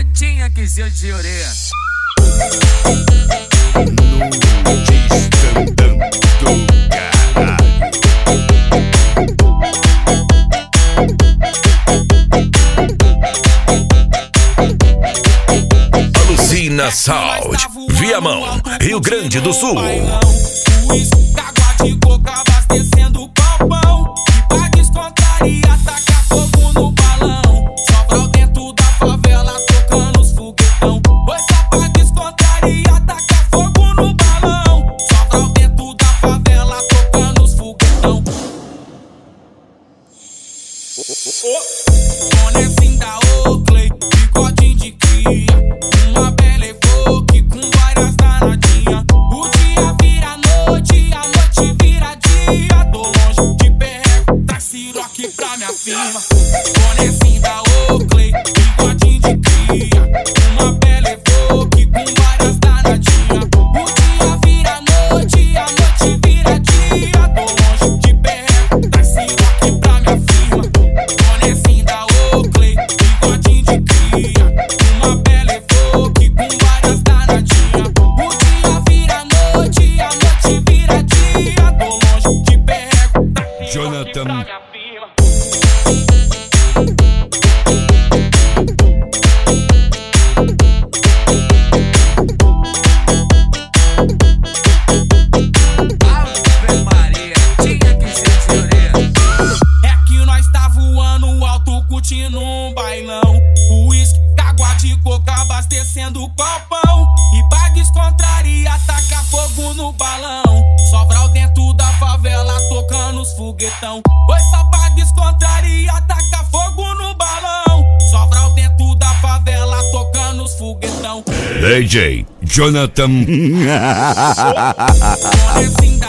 tinha que ser de orelha. Alucina Sound, Viamão, Rio Grande do Sul. Água de coca abastecendo o copão. E pra descontar e atacar fogo no balão. Sobral dentro da favela tocando os foguetão. Foi só pra descontar e atacar fogo no balão. Sobral dentro da favela tocando os foguetão. Bonezinho da Oakley, bigodinho de cria. Uma bela evoque com várias danadinhas. O dia vira noite, a noite vira dia. Tô longe de perreco, traz siroque pra minha firma. Bonezinho da Oakley, bigodinho de cria. Uma bela evoque com várias danadinhas. O dia vira noite, a noite vira dia. Tô longe de perreco, traz siroque pra minha firma. Bonezinho da Oakley, bigodinho de cria. Uma bela evoque com várias danadinhas. O dia vira noite, a noite vira dia. Tô longe de perreco, traz siroque pra minha firma. Ave Maria, tinha que ser de orelha. É que nós tá voando alto, curtindo um bailão. Uísque, água de coca abastecendo o copão. E pra descontrair e atacar fogo no balão. Sobral dentro da favela tocando os foguetão. Foi só pra descontrair e atacar fogo no balão. Sobral dentro da favela tocando os foguetão. DJ Jonathan. Bonezinho